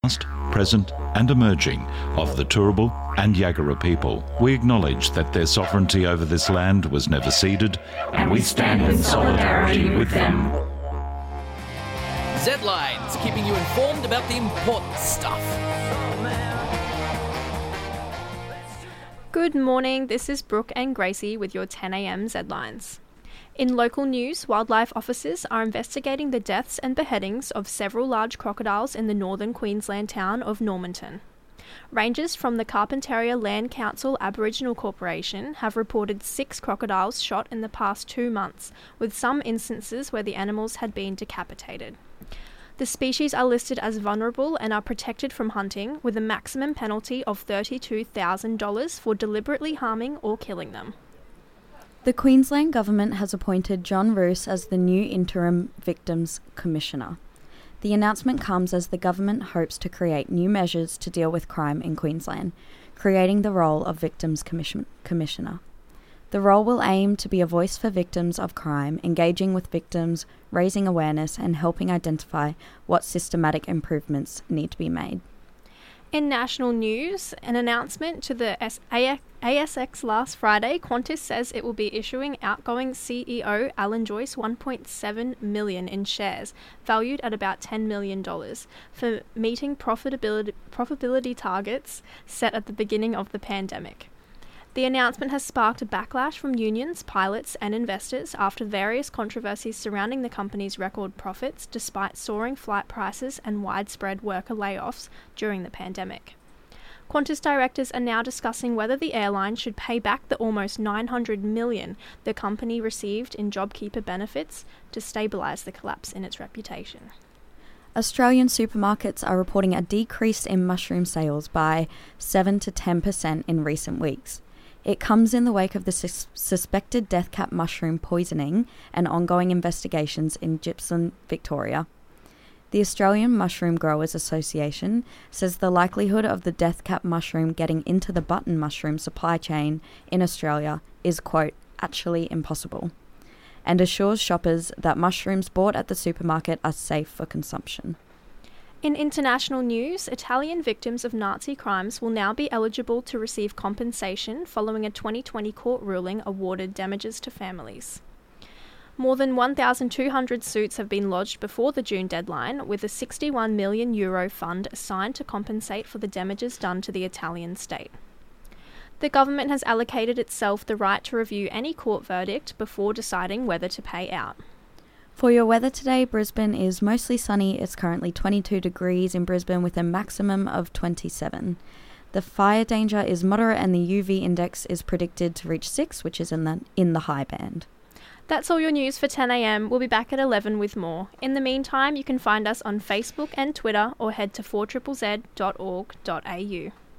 past, present and emerging of the Turrbal and Yagara people. We acknowledge that their sovereignty over this land was never ceded, and we stand in solidarity with them. Z-Lines, keeping you informed about the important stuff. Good morning, this is Brooke and Gracie with your 10am Z-Lines. In local news, wildlife officers are investigating the deaths and beheadings of several large crocodiles in the northern Queensland town of Normanton. Rangers from the Carpentaria Land Council Aboriginal Corporation have reported 6 crocodiles shot in the past 2 months, with some instances where the animals had been decapitated. The species are listed as vulnerable and are protected from hunting, with a maximum penalty of $32,000 for deliberately harming or killing them. The Queensland Government has appointed John Roos as the new Interim Victims Commissioner. The announcement comes as the government hopes to create new measures to deal with crime in Queensland, creating the role of Victims Commissioner. The role will aim to be a voice for victims of crime, engaging with victims, raising awareness and helping identify what systematic improvements need to be made. In national news, an announcement to the ASX last Friday, Qantas says it will be issuing outgoing CEO Alan Joyce $1.7 million in shares, valued at about $10 million, for meeting profitability targets set at the beginning of the pandemic. The announcement has sparked a backlash from unions, pilots and investors after various controversies surrounding the company's record profits despite soaring flight prices and widespread worker layoffs during the pandemic. Qantas directors are now discussing whether the airline should pay back the almost $900 million the company received in JobKeeper benefits to stabilise the collapse in its reputation. Australian supermarkets are reporting a decrease in mushroom sales by 7 to 10% in recent weeks. It comes in the wake of the suspected death cap mushroom poisoning and ongoing investigations in Gippsland, Victoria. The Australian Mushroom Growers Association says the likelihood of the death cap mushroom getting into the button mushroom supply chain in Australia is, quote, actually impossible, and assures shoppers that mushrooms bought at the supermarket are safe for consumption. In international news, Italian victims of Nazi crimes will now be eligible to receive compensation following a 2020 court ruling awarded damages to families. More than 1,200 suits have been lodged before the June deadline, with a €61 million fund assigned to compensate for the damages done to the Italian state. The government has allocated itself the right to review any court verdict before deciding whether to pay out. For your weather today, Brisbane is mostly sunny. It's currently 22 degrees in Brisbane with a maximum of 27. The fire danger is moderate and the UV index is predicted to reach 6, which is in the high band. That's all your news for 10am. We'll be back at 11 with more. In the meantime, you can find us on Facebook and Twitter or head to 4ZZZ.org.au.